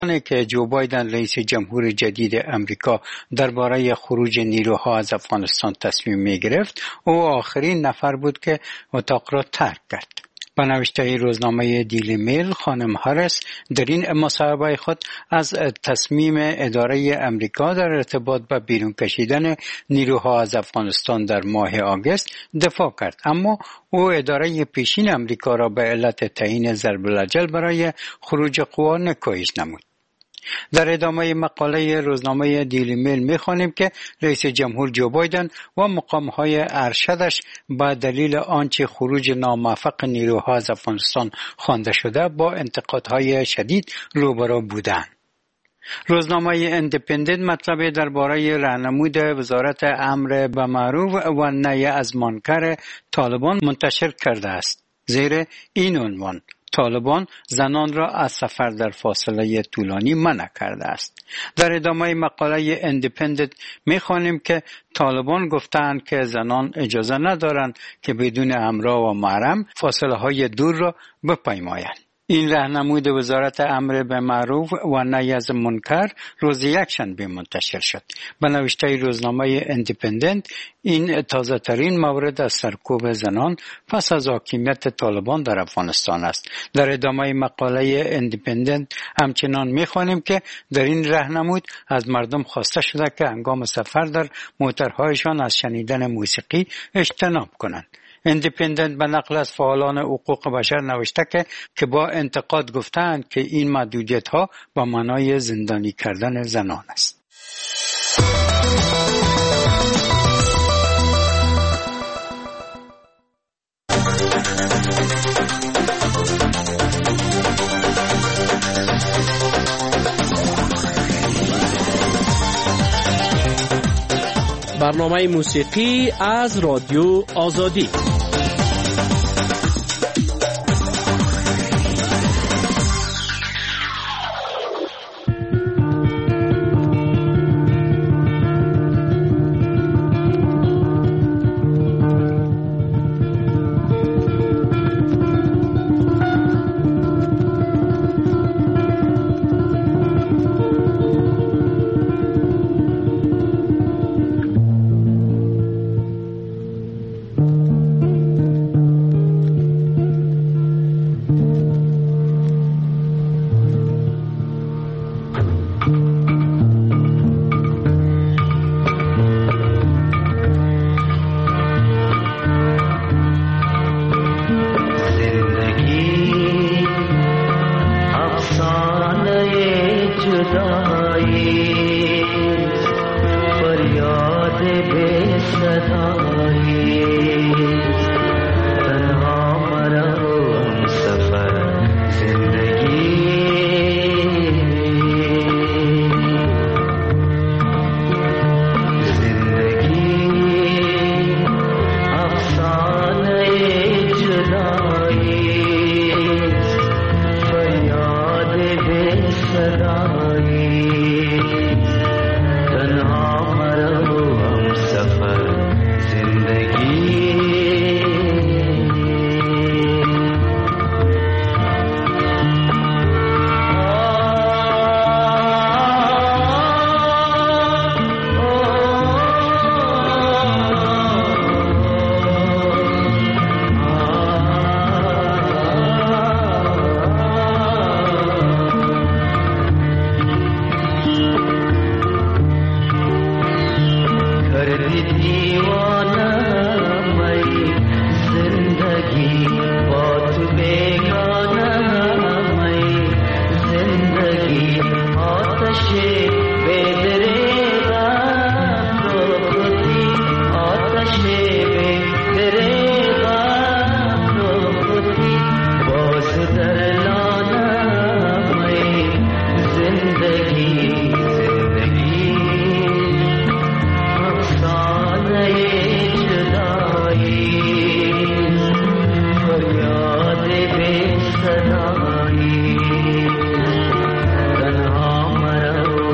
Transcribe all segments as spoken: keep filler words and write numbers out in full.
که جو بایدن رئیس جمهور جدید امریکا درباره خروج نیروها از افغانستان تصمیم می گرفت، او آخرین نفر بود که اتاق را ترک کرد. با نوشته روزنامه دیلی میل، خانم هاریس در این مصاحبه خود از تصمیم اداره امریکا در ارتباط با بیرون کشیدن نیروها از افغانستان در ماه آگوست دفاع کرد، اما او اداره پیشین امریکا را به علت تعیین ضرب الاجل برای خروج قوا نکوهش نمود. در ادامه مقاله روزنامه دیلی میل می‌خوانیم که رئیس جمهور جو بایدن و مقام‌های ارشدش با دلیل آنچه خروج ناموفق نیروها از افغانستان خوانده شده با انتقادهای شدید روبرو بودند. روزنامه ایندیپندنت مطلب درباره راهنمود وزارت امر به معروف و نهی از منکر طالبان منتشر کرده است. زیر این عنوان: طالبان زنان را از سفر در فاصله طولانی منع کرده است. در ادامه مقاله ایندیپندنت می‌خوانیم که طالبان گفتند که زنان اجازه ندارند که بدون همراه و محرم فاصله‌های دور را بپیمایند. این راهنمود وزارت امر به معروف و نهی از منکر روز یکشنبه منتشر شد. به نوشته روزنامه ایندیپندنت، این تازه ترین مورد از سرکوب زنان پس از حاکمیت طالبان در افغانستان است. در ادامه مقاله ایندیپندنت همچنان می‌خوانیم که در این راهنمود از مردم خواسته شده که هنگام سفر در موترهایشان از شنیدن موسیقی اجتناب کنند. ایندیپندنت به نقل از فعالان حقوق بشر نوشته که که با انتقاد گفتند که این محدودیت‌ها با معنای زندانی کردن زنان است. برنامه موسیقی از رادیو آزادی. तन्हा मरो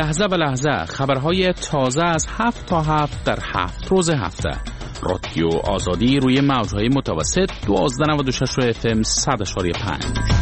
لحظه به لحظه خبرهای تازه از هفت تا هفت در هفت روز هفته. رادیو آزادی روی موجهای متوسط دوازده نود و شش اف ام صد و پنج.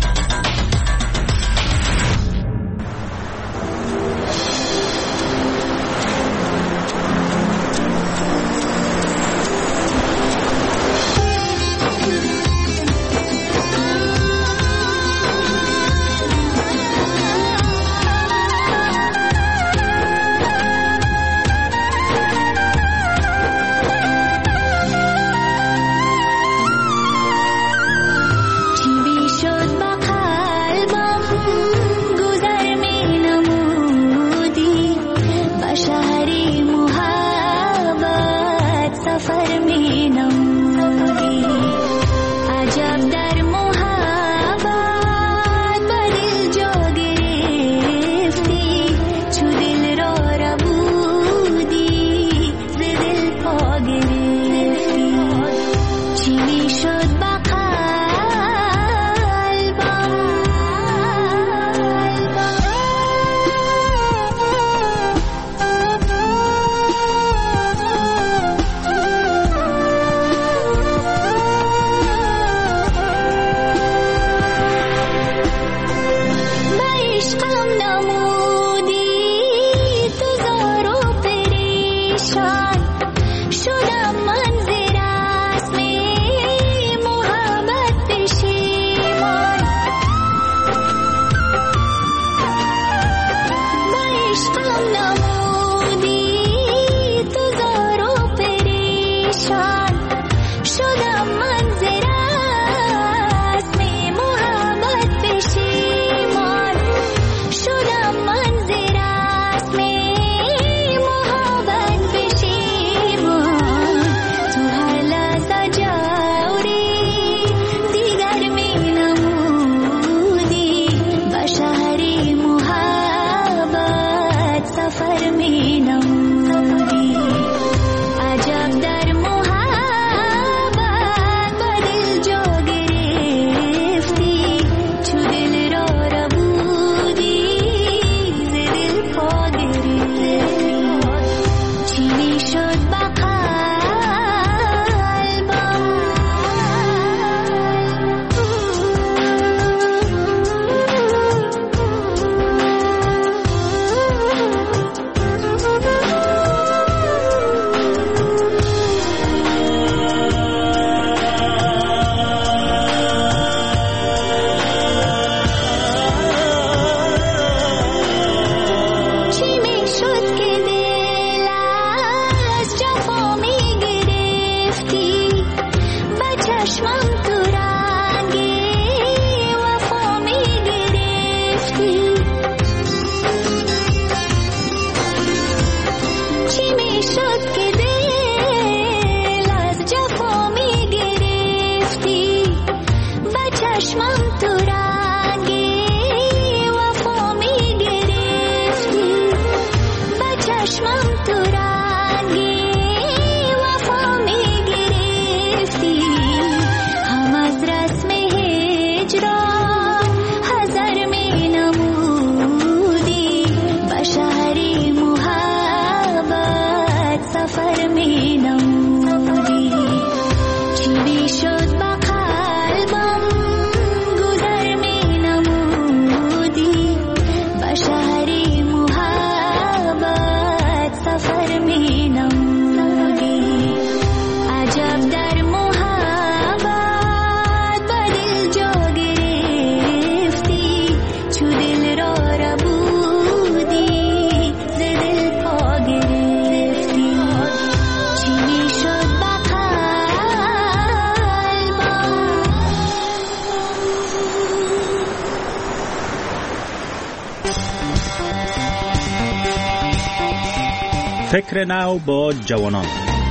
فکر نو با جوانان.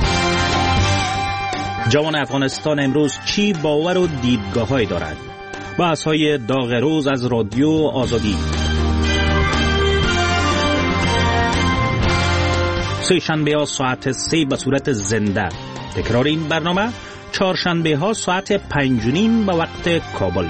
جوان افغانستان امروز چی باور و دیدگاه‌هایی دارد؟ بحث‌های داغ روز از رادیو آزادی. سه شنبه ها ساعت سه به صورت زنده. تکرار این برنامه چهارشنبه ها ساعت پنج و نیم به وقت کابل.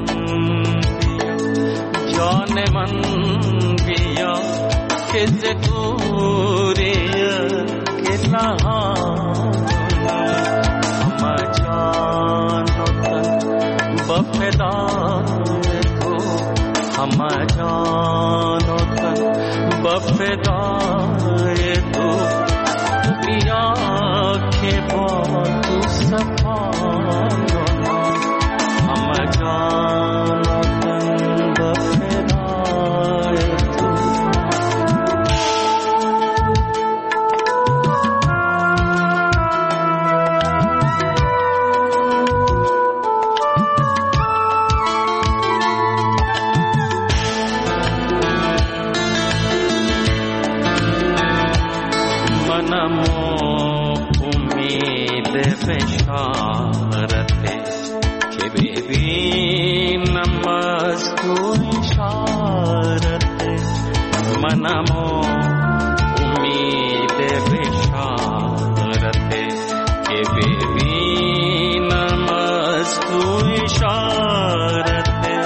जाने मन बिया के जतूरिया के लहा हम जानो तन बफेदार तो हम जानो तन बफेदार तो पिया के बहुत सफा हम जानो तन बफेदार तो बेशारते के बेबी नमस तू इशारते मनमो उम्मीद बेशारते के बेबी नमस तू इशारते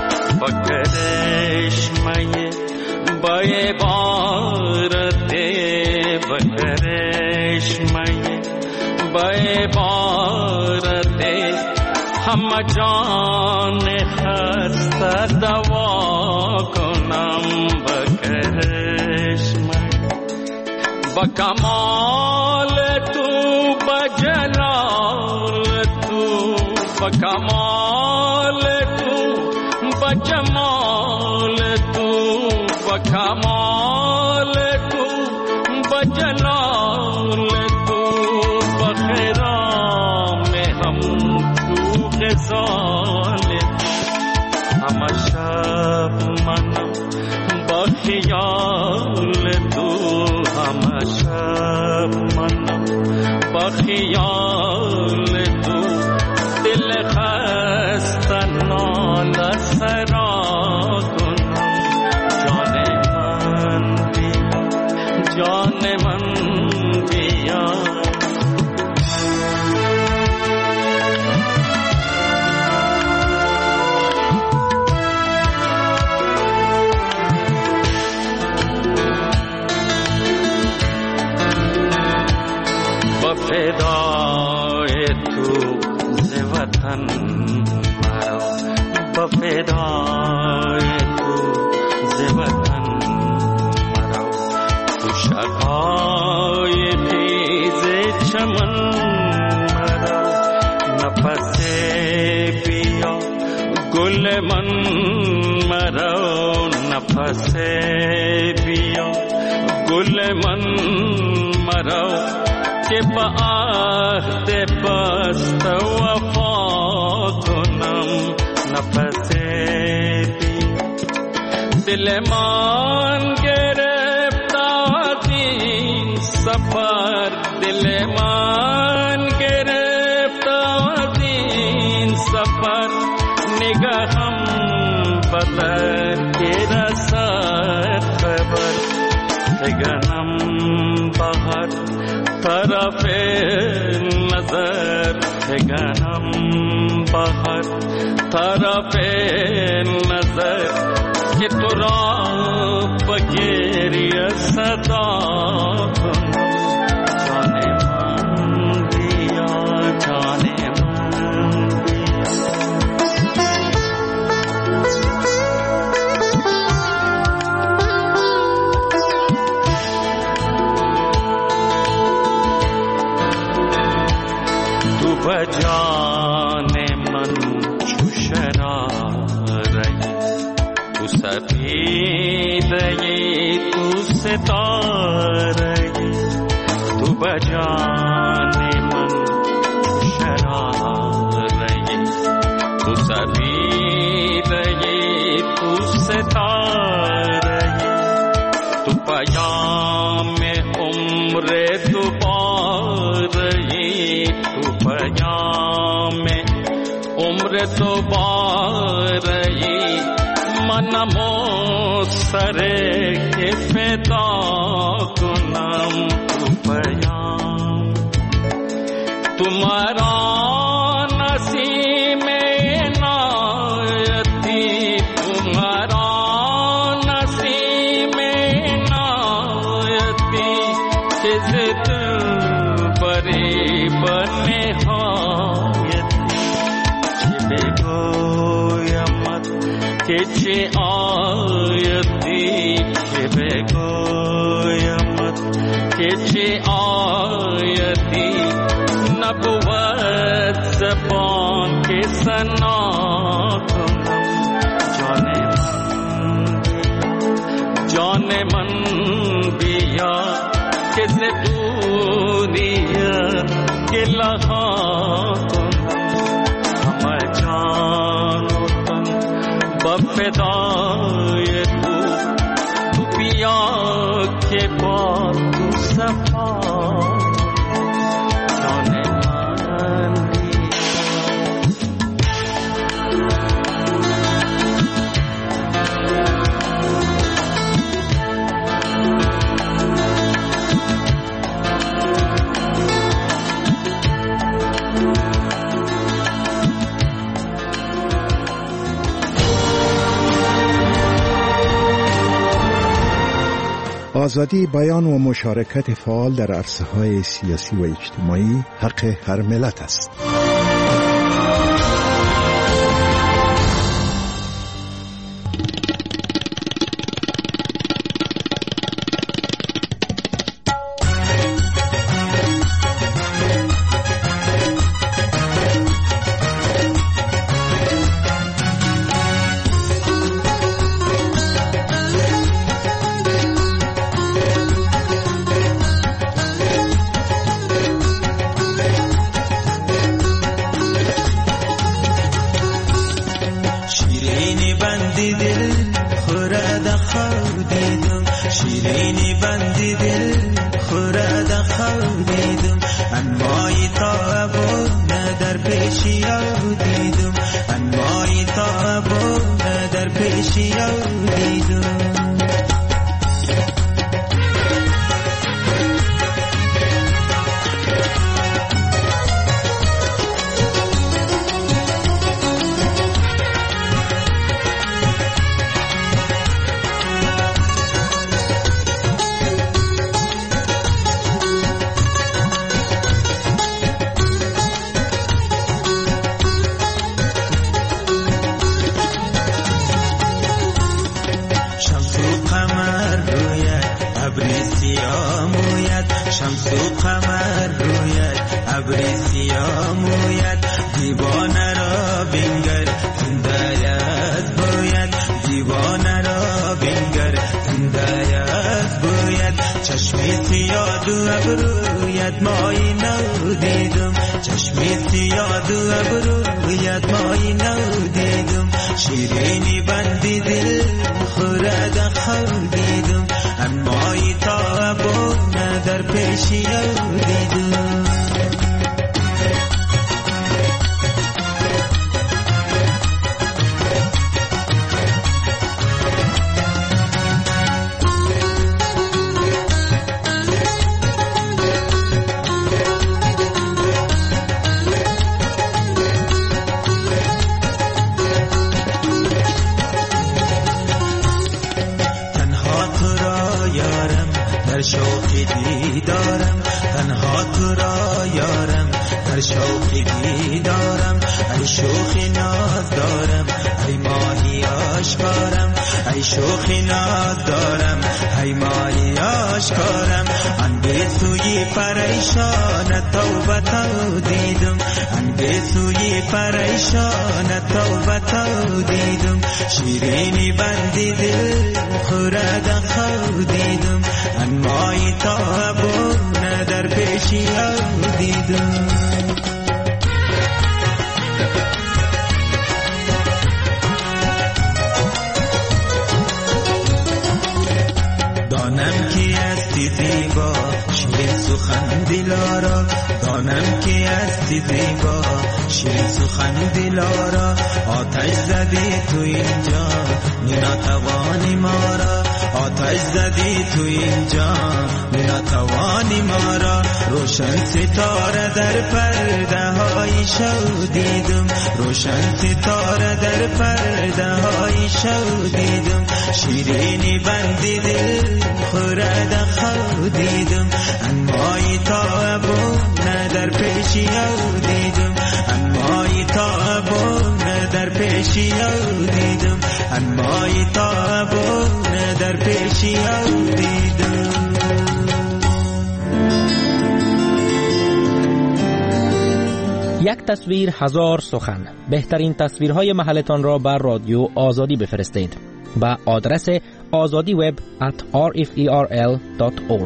बकरेशमय बये बारते बकरेशमय बे बारते हम जाने हस्ता दवा को नाम बकरेशमय बकमाल तू बजलाल तू बकमाल तू बजमाल तू बकमाल तू बजलाल हम शब मन बखियाल तू हम शब मन बखियाल तू दिल खस्ता नाल सरा जाने मन दिया जाने मन दिया बफेदाए तू से वतन मरो बफेदाए तू से वतन मरो तू शकाए भीजे चमन मरो नफसे पिया गुल मन मरो नफसे पिया गुल मन मरो के बाते बस्त वफा गुनम नफसे भी दिल मान गिरफ्तारी सफर दिल मान गिरफ्तारी सफर निगाह हम बदर के रसद खबर गनम बहर तरफे नजर गनम बहर तरफे नजर कि तुरा बगैरिय सदा जाने मन दिया जाने मन दिया बजाने मन छुशरा रही तू सभी दये तू सितारही तू बजाने मन छुशरा रही तू सभी दये तू सितारही तू पयाम उम्र दुबारही तू पयाम उम्र दुबारही मन मोसरे के पैदा गुनाम तू पयाम तुम्हारा नसीब में नाय که چه آیتی که بگویمت، که چه آیتی نبود زبان که ثنا کنم. جان من جان من بیا که ز دنیا گله ها کنم. همه جان و تن با فدای تو، تو بیا که با تو صفا. جان من آزادی بیان و مشارکت فعال در عرصه‌های سیاسی و اجتماعی حق هر ملت است. در پیشی پیشیو دیدم انمای تابونه در پیشیو دیدم. یک تصویر هزار سخن. بهترین تصویرهای محلتان را بر رادیو آزادی بفرستید با آدرس azadi web at r f e r l dot org.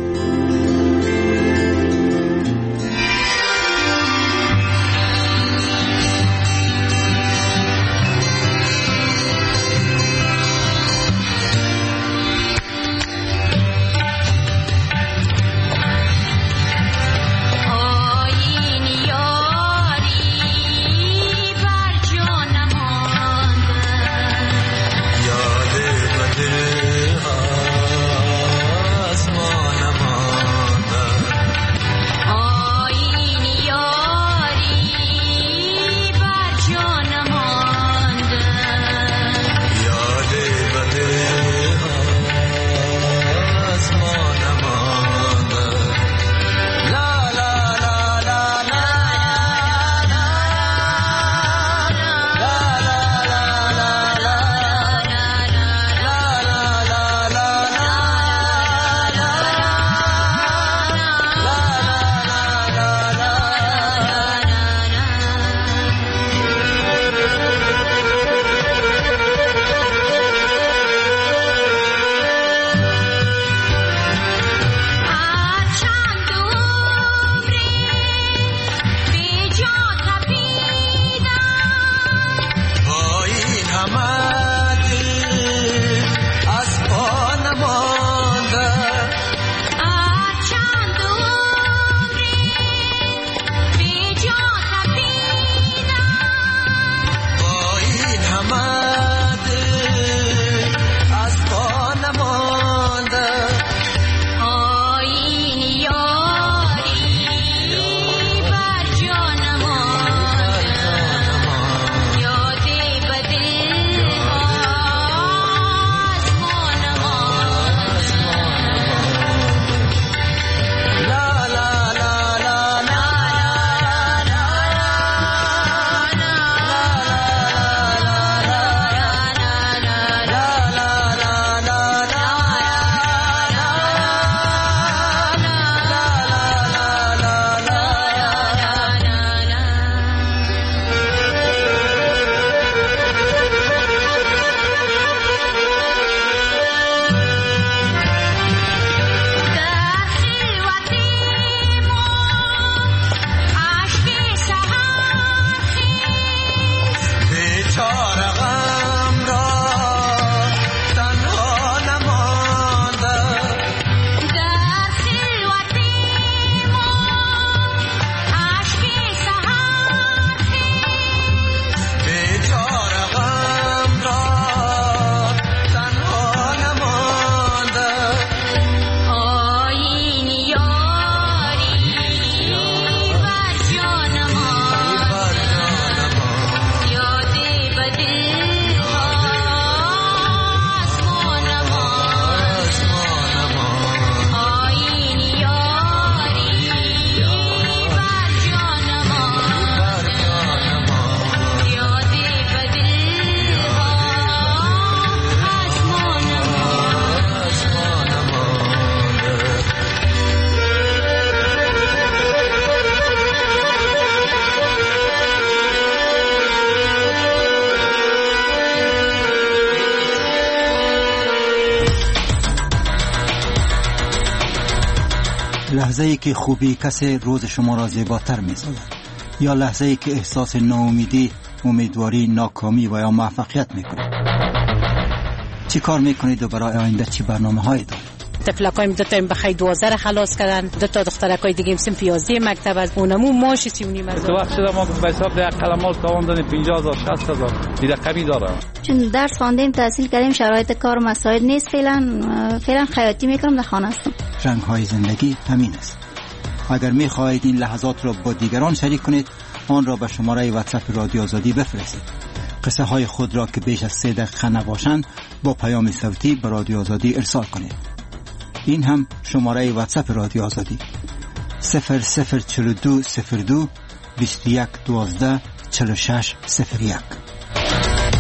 لحظه‌ای که خوبی کسی روز شما را زیباتر می‌سازد، یا لحظه‌ای که احساس ناامیدی، امیدواری، ناکامی و یا موفقیت می‌کنید. چی کار می‌کنید و برای آینده چی برنامه‌هایی دارید؟ طفلکایم دو تا بخای دوازده را خلاص کردن، دو تا دخترکای دیگه هم سنف یازده مکتب از اونمو ماش سی و نیم هزار. تو وقت شده ما به حساب ده قلماش تاوان دادیم پنجاه هزار شصت هزار این رقمی داره. چون درس خواندیم تحصیل کردیم شرایط کار مساعد نیست، فعلا فعلا خیاطی میکنم، در خانه هستم. رنگ‌های زندگی همین است. اگر می‌خواهید این لحظات را با دیگران شریک کنید، آن را به شماره واتساپ رادیو آزادی بفرستید. قصه های خود را که بیش از سه دقیقه نباشند با پیام صوتی به رادیو آزادی ارسال کنید. این هم شماره واتساپ رادیو آزادی صفر صفر چهل و دو صفر دو بیست و یک دوازده چهل و شش صفر یک.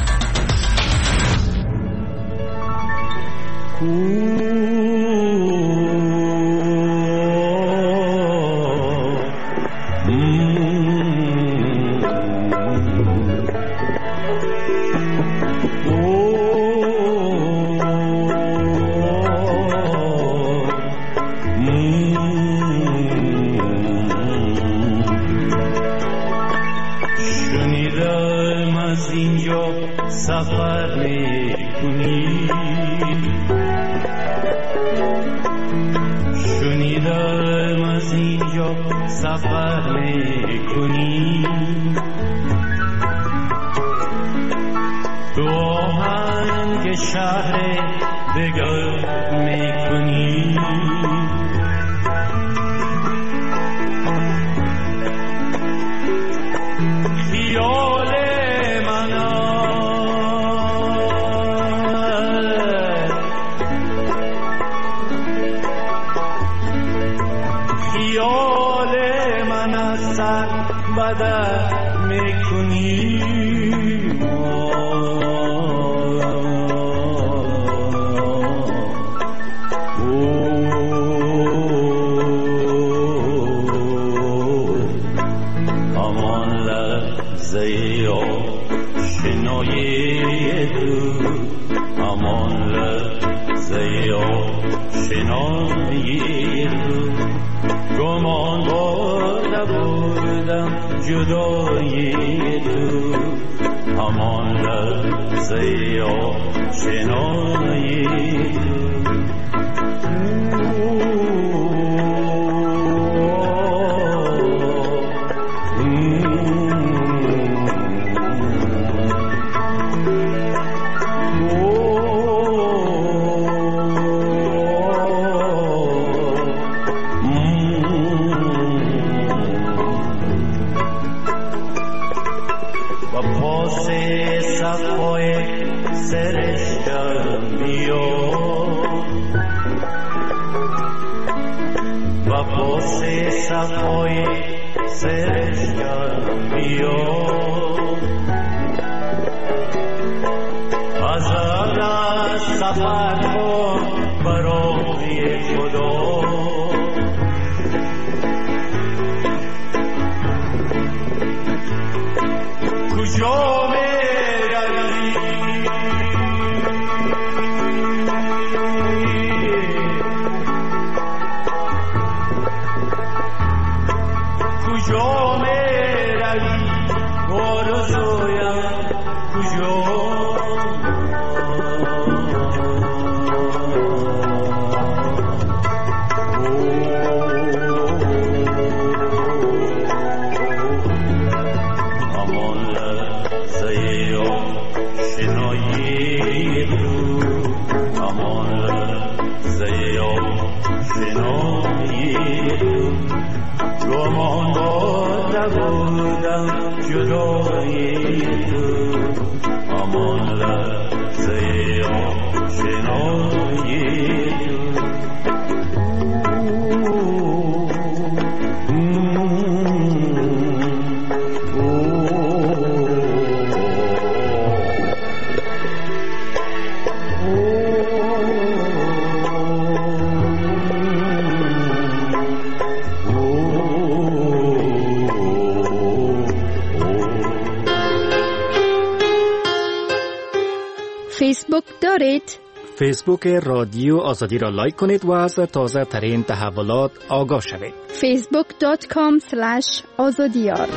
فیسبوک دارید؟ فیسبوک رادیو آزادی را لایک کنید و از تازه ترین تحولات آگاه شوید. فیسبوک دات کام اسلش آزادیار.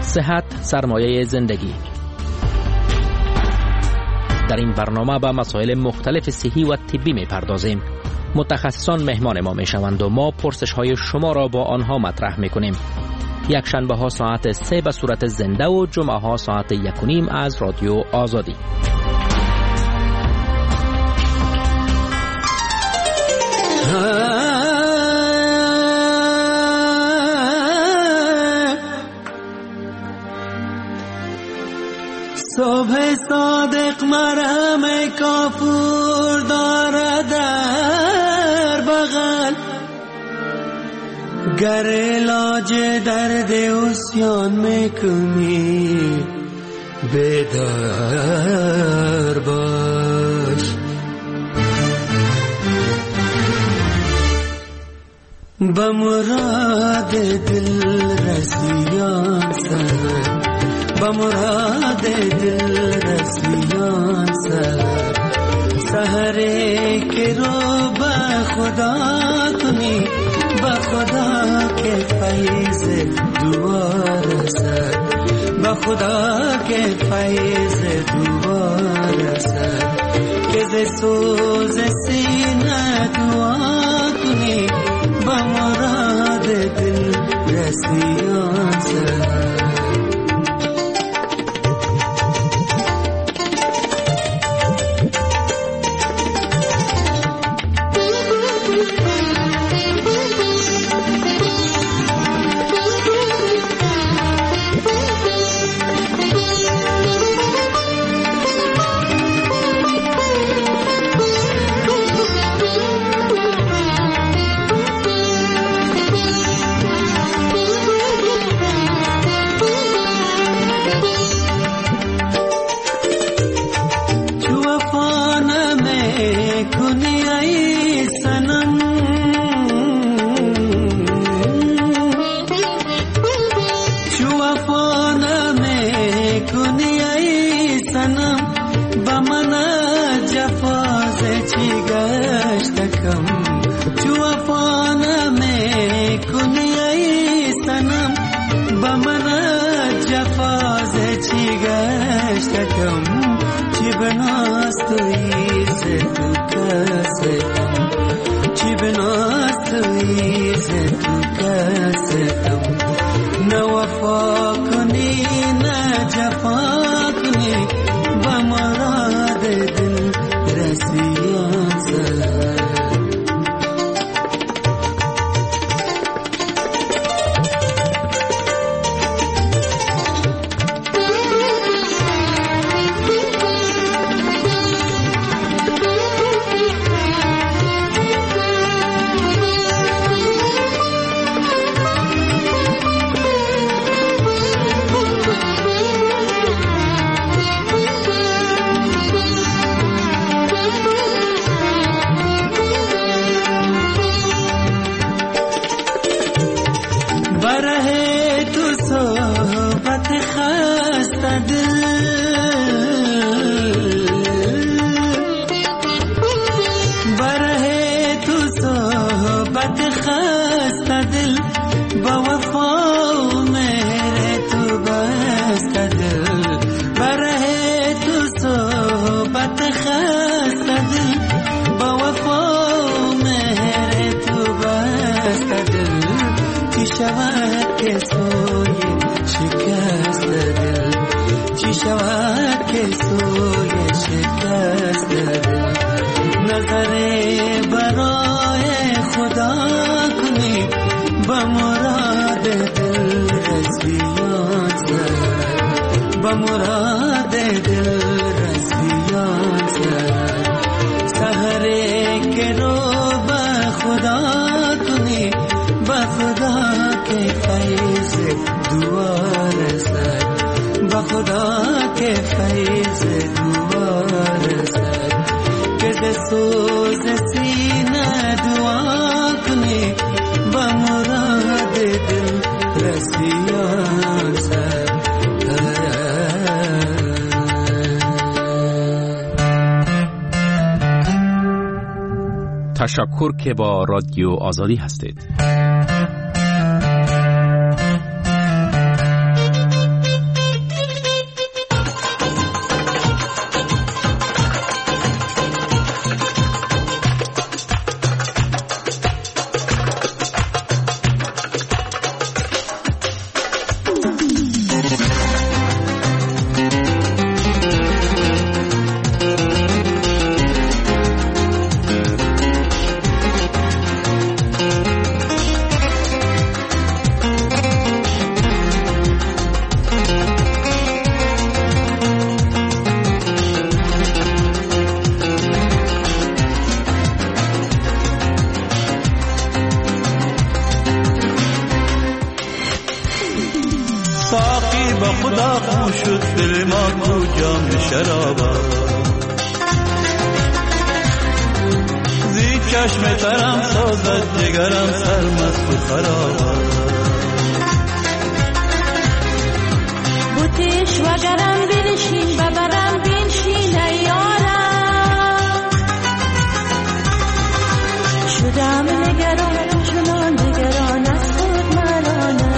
صحت سرمایه زندگی. در این برنامه به مسائل مختلف صحی و طبی می پردازیم. متخصصان مهمان ما می شوند و ما پرسش های شما را با آنها مطرح می کنیم. یک شنبه ها ساعت سه به صورت زنده و جمعه ها ساعت یک و نیم از رادیو آزادی. صبح صادق مرهم کافور دارد در بغل، گر علاج درد عصیان میکنی بیدار باش. به مراد دل رسیان سر، به مراد دل رسیان سر، سحری که رو به خدا کنی، به خدا که فیض دعا رسد، به خدا که فیض دعا رسد، که ز سوز سینه دعا کنی، به مراد دل رسیان سر. تشکر که با رادیو آزادی هستید. با خدا خون شد دل ما کو جام شرابا زی چشم ترم سازد جگرم سرمست و خرابا بوتیش و گرم بنشین ببرم بنشین ایارم شدم نگران چنان نگران از خود مرانم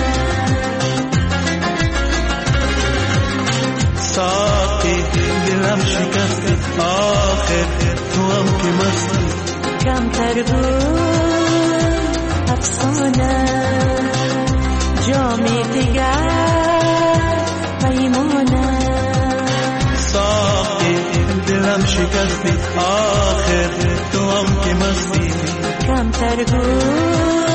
ساقی دلم شکستی آخر تو هم که مستی کم تر بود افسانه جامی دیگر پیمانه ساقی دلم شکستی آخر تو هم که مستی کم تر بود